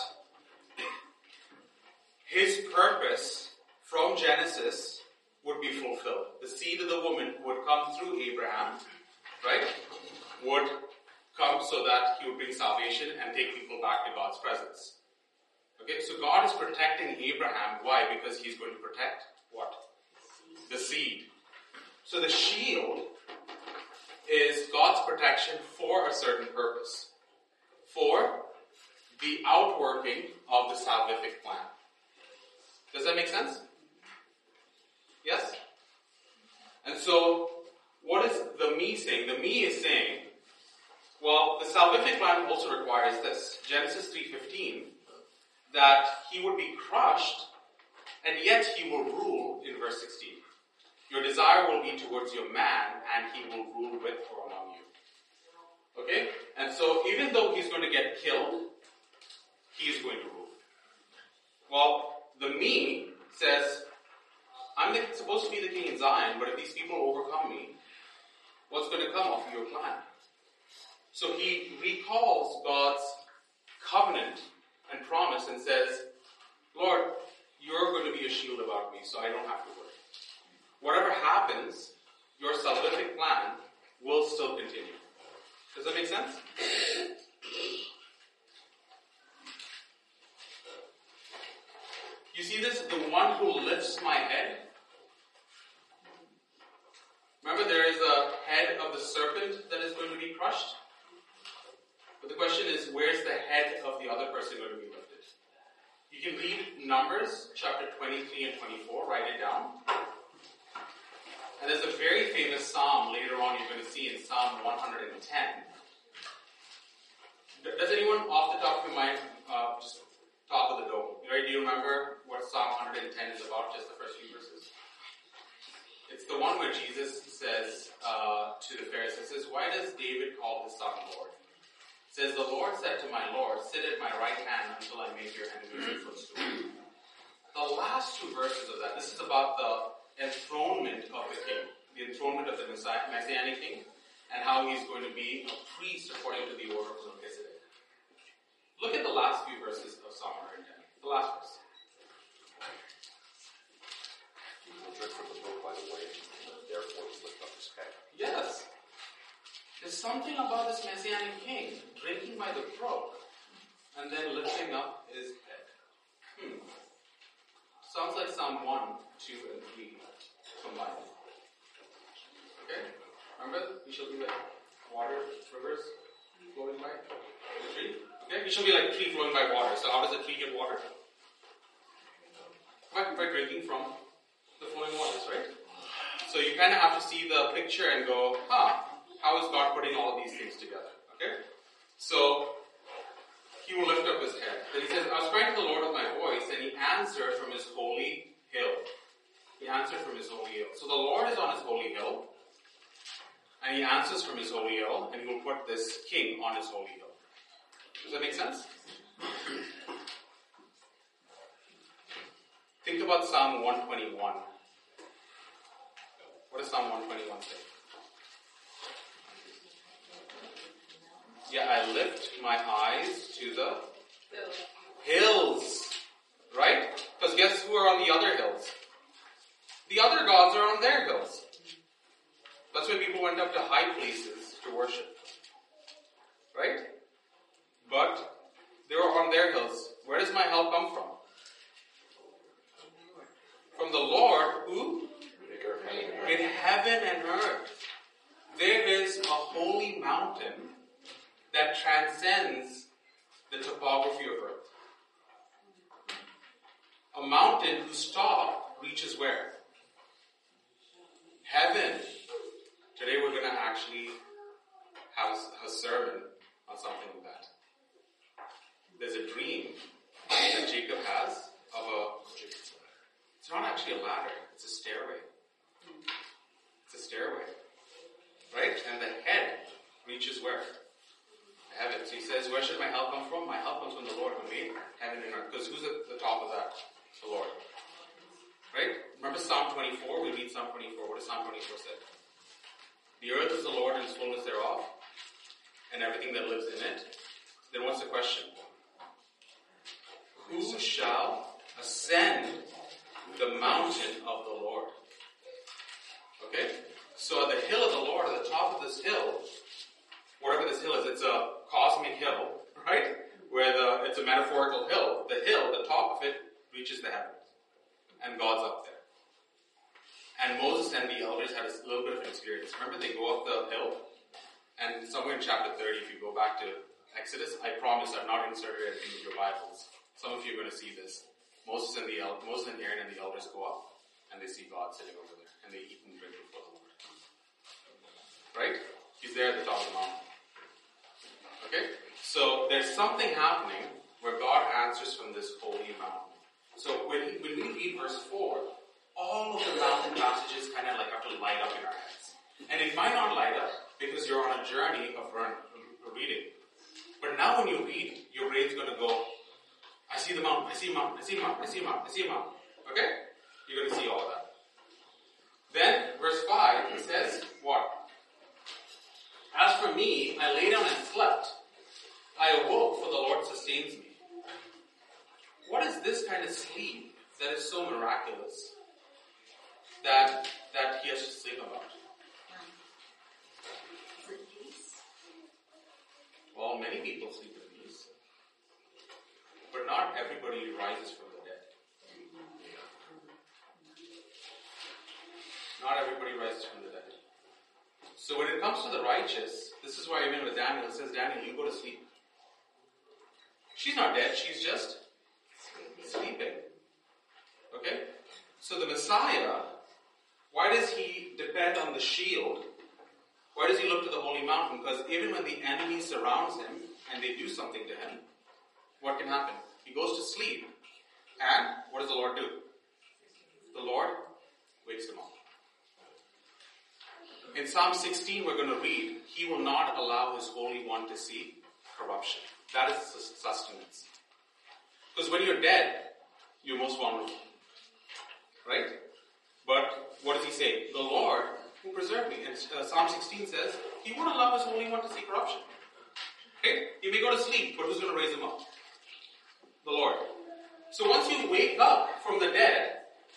his purpose from Genesis would be fulfilled. The seed of the woman who would come through Abraham, right, would come so that he would bring salvation and take people back to God's presence. Okay, so God is protecting Abraham. Why? Because he's going to protect what? The seed. So the shield is God's protection for a certain purpose. For the outworking of the salvific plan. Does that make sense? Yes? And so, what is the me saying? The me is saying, well, the salvific plan also requires this. Genesis three fifteen, that he would be crushed, and yet he will rule in verse sixteen. Your desire will be towards your man, and he will rule with or among you. Okay? And so, even though he's going to get killed, he is going to rule. Well, the me says, I'm the, supposed to be the king in Zion, but if these people overcome me, what's going to come of your plan? So he recalls God's covenant and promise and says, Lord, you're going to be a shield about me, so I don't have to worry. Whatever happens, your salvific plan will still continue. Does that make sense? You see this? The one who lifts my head. Remember, there is a head of the serpent that is going to be crushed. But the question is, where's the head of the other person going to be lifted? You can read Numbers chapter twenty-three and twenty-four. Write it down. And there's a very famous psalm later on you're going to see in Psalm one hundred ten. Does anyone off the top of your mind uh, just top of the dome? Right? Do you remember what Psalm one hundred ten is about? Just the first few verses. It's the one where Jesus says uh, to the Pharisees, says, why does David call his son Lord? It says, the Lord said to my Lord, sit at my right hand until I make your enemies your footstool. The last two verses of that, this is about the enthronement of the king, the enthronement of the Messianic king, and how he's going to be a priest according to the order of Melchizedek. Look at the last few verses of Psalm one ten. The last verse. He will drink from the brook by the way, and therefore he lift up his head. Yes. There's something about this Messianic king drinking by the brook and then lifting up his head. Hmm. Sounds like Psalm one, two, and three combined. Okay? Remember? We shall be like water, rivers flowing by the tree. Okay? We shall be like a tree flowing by water. So how does a tree get water? By, by drinking from the flowing waters, right? So you kind of have to see the picture and go, huh, how is God putting all of these things together? Okay? So, he will lift up his head. Then he says, I was crying to the Lord with my voice, and he answered from his holy hill. He answered from his holy hill. So the Lord is on his holy hill, and he answers from his holy hill, and he will put this king on his holy hill. Does that make sense? Think about Psalm one twenty-one. What does Psalm one twenty-one say? Yeah, I lift my eyes to the hills. Right? Because guess who are on the other hills? The other gods are on their hills. That's when people went up to high places to worship. Right? But they were on their hills. Where does my help come from? From the Lord who? In heaven and earth. There is a holy mountain that transcends the topography of earth. A mountain whose top reaches where? Heaven. Today we're going to actually have a sermon on something like that. There's a dream that Jacob has of a, it's not actually a ladder, it's a stairway. It's a stairway. Right? And the head reaches where? Heaven. So he says, where should my help come from? My help comes from the Lord who made heaven and earth. Because who's at the top of that? The Lord. Right? Remember Psalm twenty-four? We read Psalm twenty-four. What does Psalm twenty-four say? The earth is the Lord and his fullness thereof, and everything that lives in it. Then what's the question? Who shall ascend the mountain of the Lord? Okay? So at the hill of the Lord, at the top of this hill, whatever this hill is, it's a cosmic hill, right? Where the it's a metaphorical hill. The hill, the top of it, reaches the heavens. And God's up there. And Moses and the elders had a little bit of an experience. Remember, they go up the hill, and somewhere in chapter thirty, if you go back to Exodus, I promise I've not inserted anything in your Bibles. Some of you are going to see this. Moses and the el- Moses and Aaron and the elders go up, and they see God sitting over there, and they eat and drink before the Lord. Right? He's there at the top of the mountain. Okay? So there's something happening where God answers from this holy mountain. So when, when we read verse four, all of the mountain passages kind of like have to light up in our heads. And it might not light up because you're on a journey of run, reading. But now when you read, your brain's going to go, I see the mountain, I see a mountain, I see a mountain, I see a mountain, I see a mountain. Okay? You're going to see all that. Then, verse five, it says, what? As for me, I lay down and slept. I awoke, for the Lord sustains me. What is this kind of sleep that is so miraculous that that he has to sleep about? Is it peace? Well, many people sleep in peace. But not everybody rises from the dead. Not everybody rises from the dead. So when it comes to the righteous, this is why even with Daniel, it says, Daniel, you go to sleep. She's not dead, she's just sleeping. Okay? So the Messiah, why does he depend on the shield? Why does he look to the holy mountain? Because even when the enemy surrounds him and they do something to him, what can happen? He goes to sleep. And what does the Lord do? The Lord wakes him up. In Psalm sixteen, we're going to read, he will not allow his Holy One to see corruption. That is sustenance. Because when you're dead, you're most vulnerable. Right? But what does he say? The Lord will preserve me. And uh, Psalm sixteen says, he won't allow his Holy One to see corruption. Right? He may go to sleep, but who's going to raise him up? The Lord. So once you wake up from the dead,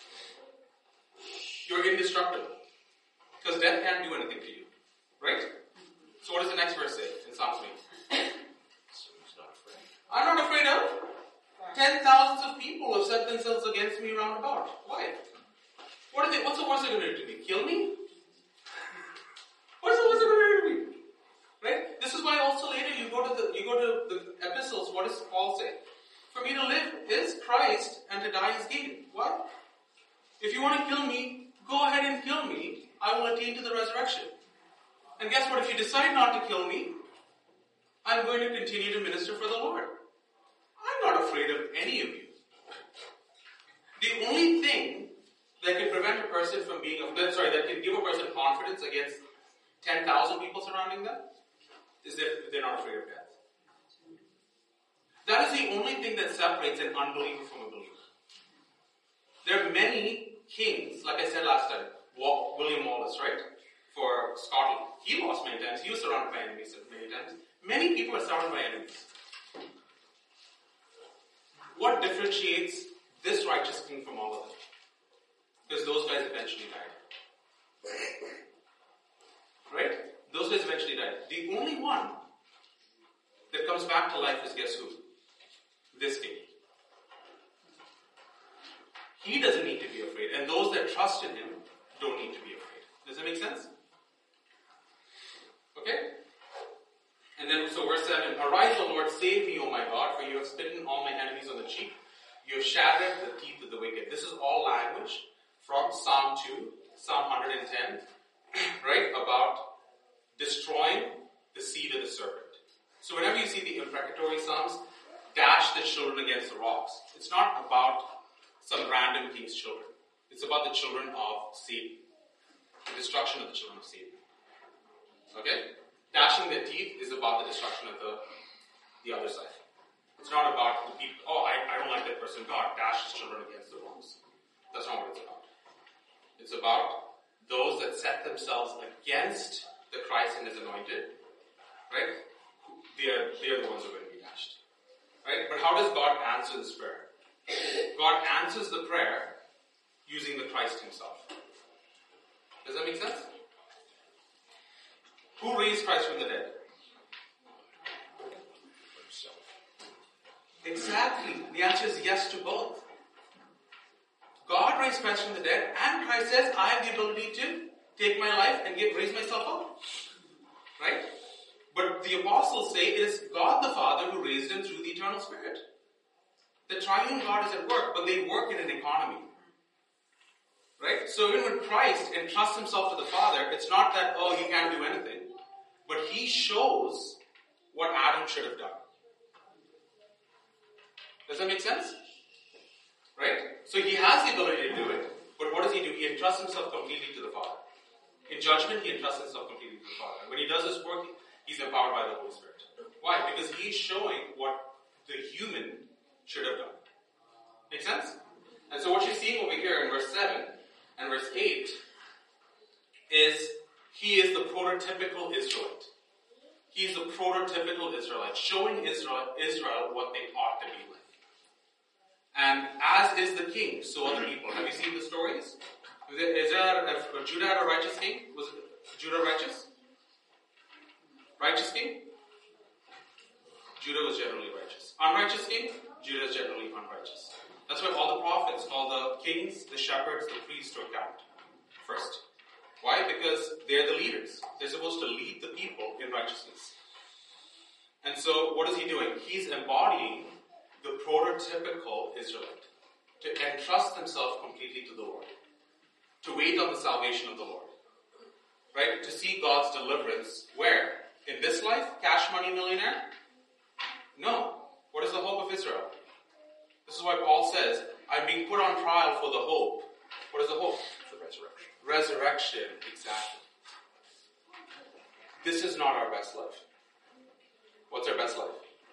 you're indestructible. Because death can't do anything to you. Right? So what does the next verse say in Psalm three? So he's not afraid. I'm not afraid of. Ten thousands of people have set themselves against me round about. Why? What are they, what's the worst they're going to do to me? Kill me? What's the worst they're going to do to me? Right? This is why also later you go to the you go to the epistles, what does Paul say? For me to live is Christ and to die is gain. What? If you want to kill me, go ahead and kill me. I will attain to the resurrection. And guess what? If you decide not to kill me, I'm going to continue to minister for the Lord. I'm not afraid of any of you. The only thing that can prevent a person from being, that, sorry, that can give a person confidence against ten thousand people surrounding them is that they're not afraid of death. That is the only thing that separates an unbeliever from a believer. There are many kings, like I said last time, William Wallace, right? For Scotland. He lost many times. He was surrounded by enemies many times. Many people are surrounded by enemies. What differentiates this righteous king from all of them? Because those guys eventually died. Right? Those guys eventually died. The only one that comes back to life is guess who? This king. He doesn't need to be afraid. And those that trust in him don't need to be afraid. Does that make sense? Okay? And then, so verse seven, arise, O Lord, save me, O my God, for you have smitten all my enemies on the cheek. You have shattered the teeth of the wicked. This is all language from Psalm two, Psalm one hundred ten, right, about destroying the seed of the serpent. So whenever you see the imprecatory Psalms, dash the children against the rocks. It's not about some random king's children. It's about the children of Satan. The destruction of the children of Satan. Okay? Dashing their teeth is about the destruction of the, the other side. It's not about the people, oh, I, I don't like that person. God, dash his children against the rocks. That's not what it's about. It's about those that set themselves against the Christ and his anointed. Right? They are, they are the ones who are going to be dashed. Right? But how does God answer this prayer? God answers the prayer using the Christ himself. Does that make sense? Who raised Christ from the dead? Himself. Exactly. The answer is yes to both. God raised Christ from the dead, and Christ says, I have the ability to take my life and get, raise myself up. Right? But the apostles say it is God the Father who raised him through the eternal Spirit. The triune God is at work, but they work in an economy. Right? So even when Christ entrusts himself to the Father, it's not that, oh, he can't do anything. But he shows what Adam should have done. Does that make sense? Right? So he has the ability to do it, but what does he do? He entrusts himself completely to the Father. In judgment, he entrusts himself completely to the Father. When he does his work, he's empowered by the Holy Spirit. Why? Because he's showing what the human should have done. Make sense? And so what you're seeing over here in verse seven and verse eight is he is the prototypical Israelite. He's the prototypical Israelite, showing Israel, Israel what they ought to be like. And as is the king, so are the people. Have you seen the stories? Is there, is there a, a Judah had a righteous king? Was Judah righteous? Righteous king? Judah was generally righteous. Unrighteous king? Judah is generally unrighteous. That's why all the prophets, all the kings, the shepherds, the priests are count first. Why? Because they're the leaders. They're supposed to lead the people in righteousness. And so, what is he doing? He's embodying the prototypical Israelite. To entrust themselves completely to the Lord. To wait on the salvation of the Lord. Right? To see God's deliverance. Where? In this life? Cash money millionaire? No. What is the hope of Israel? This is why Paul says, I'm being put on trial for the hope. What is the hope? The resurrection. Resurrection, exactly. This is not our best life. What's our best life?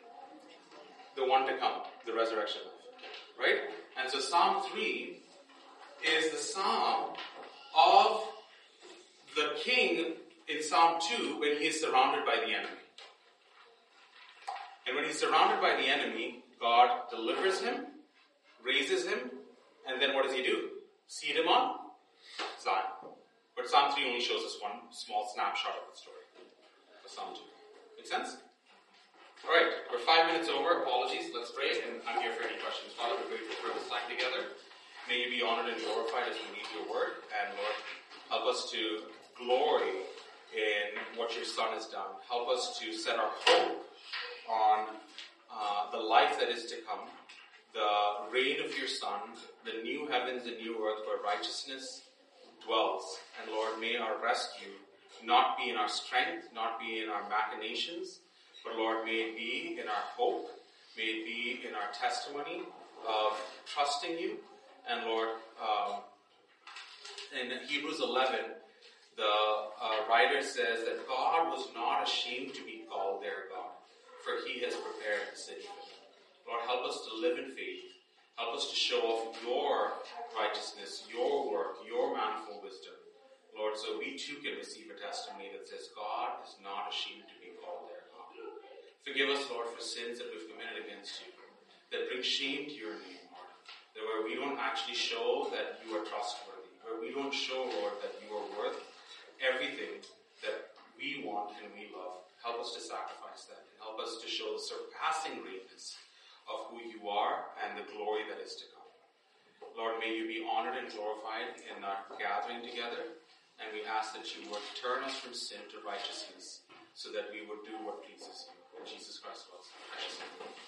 The one to come, the resurrection life. Right? And so Psalm three is the psalm of the king in Psalm two when he is surrounded by the enemy. And when he's surrounded by the enemy, God delivers him, raises him, and then what does he do? Seat him on Zion. But Psalm three only shows us one small snapshot of the story of Psalm two. Make sense? Alright, we're five minutes over. Apologies. Let's pray, and I'm here for any questions. Father, we're grateful for this time together. May you be honored and glorified as we read your word. And Lord, help us to glory in what your Son has done. Help us to set our hope on uh, the life that is to come, the reign of your Son, the new heavens and new earth where righteousness dwells. And Lord, may our rescue not be in our strength, not be in our machinations, but Lord, may it be in our hope, may it be in our testimony of trusting you. And Lord, um, in Hebrews eleven, the uh, writer says that God was not ashamed to be called their God, for he has prepared the city for them. Lord, help us to live in faith. Help us to show off your righteousness, your work, your manifold wisdom. Lord, so we too can receive a testimony that says God is not ashamed to be called their God. Forgive us, Lord, for sins that we've committed against you, that bring shame to your name, Lord. That where we don't actually show that you are trustworthy, where we don't show, Lord, that you are worth everything that we want and we love. Help us to sacrifice that, and help us to show the surpassing greatness of who you are and the glory that is to come. Lord, may you be honored and glorified in our gathering together, and we ask that you would turn us from sin to righteousness so that we would do what pleases you. In Jesus Christ, Lord.